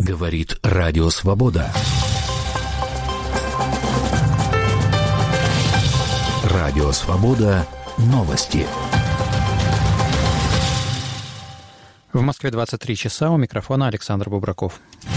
Говорит Радио Свобода. Радио Свобода. Новости. В Москве 23 часа. У микрофона Александр Бубраков.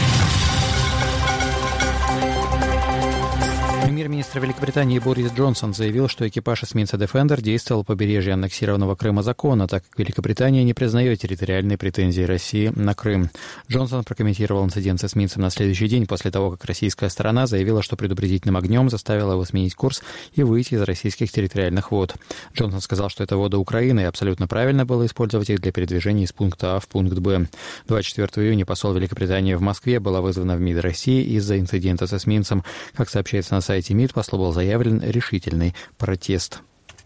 Премьер-министр Великобритании Борис Джонсон заявил, что экипаж эсминца «Дефендер» действовал у побережья аннексированного Крыма законно, так как Великобритания не признает территориальные претензии России на Крым. Джонсон прокомментировал инцидент с эсминцем на следующий день после того, как российская сторона заявила, что предупредительным огнем заставила его сменить курс и выйти из российских территориальных вод. Джонсон сказал, что это воды Украины, и абсолютно правильно было использовать их для передвижения из пункта А в пункт Б. 24 июня посол Великобритании в Москве была вызвана в МИД России из-за инцидента с эсминцем. Как сообщается на сайте МИД, послу был заявлен решительный протест.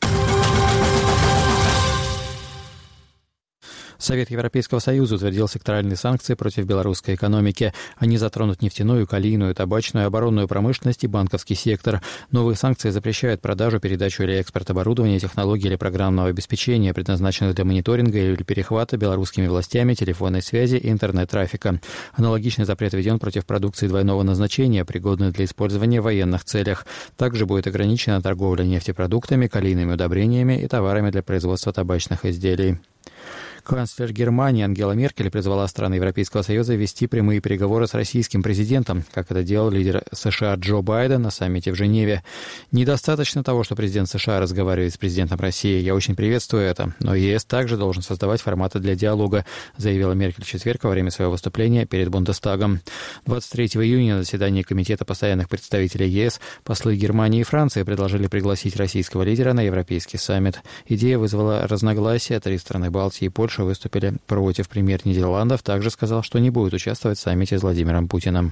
Совет Европейского Союза утвердил секторальные санкции против белорусской экономики. Они затронут нефтяную, калийную, табачную, оборонную промышленность и банковский сектор. Новые санкции запрещают продажу, передачу или экспорт оборудования, технологий или программного обеспечения, предназначенных для мониторинга или перехвата белорусскими властями телефонной связи и интернет-трафика. Аналогичный запрет введен против продукции двойного назначения, пригодной для использования в военных целях. Также будет ограничена торговля нефтепродуктами, калийными удобрениями и товарами для производства табачных изделий. Канцлер Германии Ангела Меркель призвала страны Европейского Союза вести прямые переговоры с российским президентом, как это делал лидер США Джо Байден на саммите в Женеве. «Недостаточно того, что президент США разговаривает с президентом России. Я очень приветствую это. Но ЕС также должен создавать форматы для диалога», заявила Меркель в четверг во время своего выступления перед Бундестагом. 23 июня на заседании Комитета постоянных представителей ЕС послы Германии и Франции предложили пригласить российского лидера на Европейский саммит. Идея вызвала разногласия. 3 страны Балтии и Польши выступили против. Премьер Нидерландов также сказал, что не будет участвовать в саммите с Владимиром Путиным.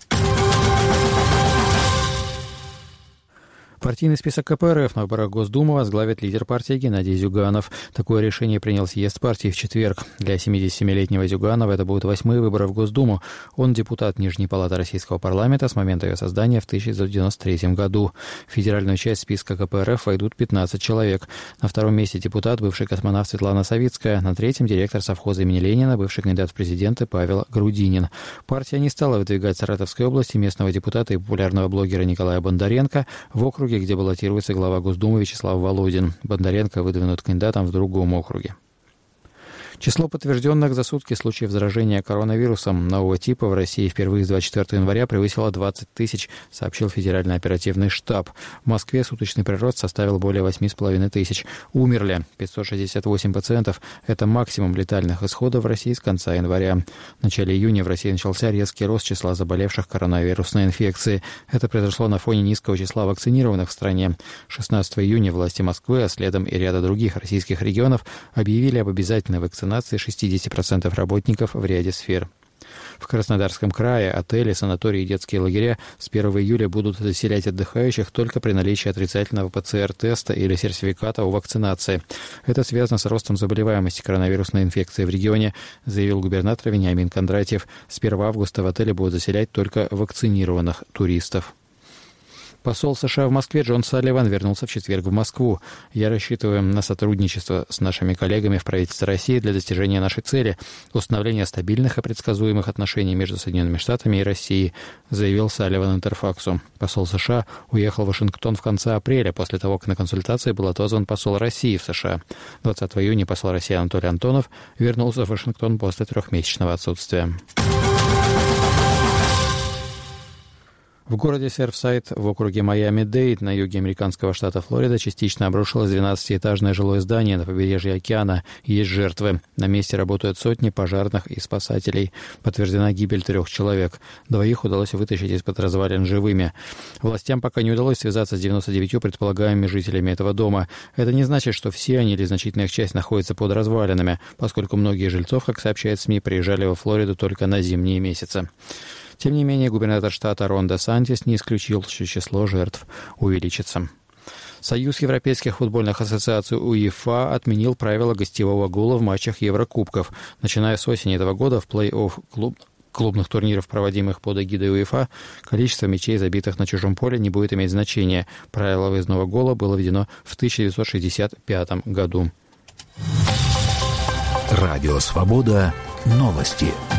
Партийный список КПРФ на выборах Госдумы возглавит лидер партии Геннадий Зюганов. Такое решение принял съезд партии в четверг. Для 77-летнего Зюганова это будут 8-е выборы в Госдуму. Он депутат Нижней палаты Российского парламента с момента ее создания в 1993 году. В федеральную часть списка КПРФ войдут 15 человек. На втором месте депутат, бывший космонавт Светлана Савицкая. На третьем директор совхоза имени Ленина, бывший кандидат в президенты Павел Грудинин. Партия не стала выдвигать в Саратовской области местного депутата и популярного блогера Николая Бондаренко в округе, где баллотируется глава Госдумы Вячеслав Володин. Бондаренко выдвинут кандидатом в другом округе. Число подтвержденных за сутки случаев заражения коронавирусом нового типа в России впервые с 24 января превысило 20 тысяч, сообщил Федеральный оперативный штаб. В Москве суточный прирост составил более 8,5 тысяч. Умерли 568 пациентов. Это максимум летальных исходов в России с конца января. В начале июня в России начался резкий рост числа заболевших коронавирусной инфекцией. Это произошло на фоне низкого числа вакцинированных в стране. 16 июня власти Москвы, а следом и ряда других российских регионов объявили об обязательной вакцинации 60% работников в ряде сфер. В Краснодарском крае отели, санатории и детские лагеря с 1 июля будут заселять отдыхающих только при наличии отрицательного ПЦР-теста или сертификата о вакцинации. Это связано с ростом заболеваемости коронавирусной инфекцией в регионе, заявил губернатор Вениамин Кондратьев. С 1 августа в отеле будут заселять только вакцинированных туристов. Посол США в Москве Джон Салливан вернулся в четверг в Москву. «Я рассчитываю на сотрудничество с нашими коллегами в правительстве России для достижения нашей цели – установления стабильных и предсказуемых отношений между Соединенными Штатами и Россией», заявил Салливан Интерфаксу. Посол США уехал в Вашингтон в конце апреля, после того, как на консультации был отозван посол России в США. 20 июня посол России Анатолий Антонов вернулся в Вашингтон после 3-месячного отсутствия. В городе Серфсайд в округе Майами-Дейд на юге американского штата Флорида частично обрушилось 12-этажное жилое здание на побережье океана. Есть жертвы. На месте работают сотни пожарных и спасателей. Подтверждена гибель 3 человек. 2 удалось вытащить из-под развалин живыми. Властям пока не удалось связаться с 99 предполагаемыми жителями этого дома. Это не значит, что все они или значительная их часть находятся под развалинами, поскольку многие жильцов, как сообщает СМИ, приезжали во Флориду только на зимние месяцы. Тем не менее, губернатор штата Рон де Сантис не исключил, что число жертв увеличится. Союз европейских футбольных ассоциаций УЕФА отменил правила гостевого гола в матчах Еврокубков. Начиная с осени этого года в плей-офф клубных турниров, проводимых под эгидой УЕФА, количество мячей, забитых на чужом поле, не будет иметь значения. Правило выездного гола было введено в 1965 году. Радио «Свобода». Новости.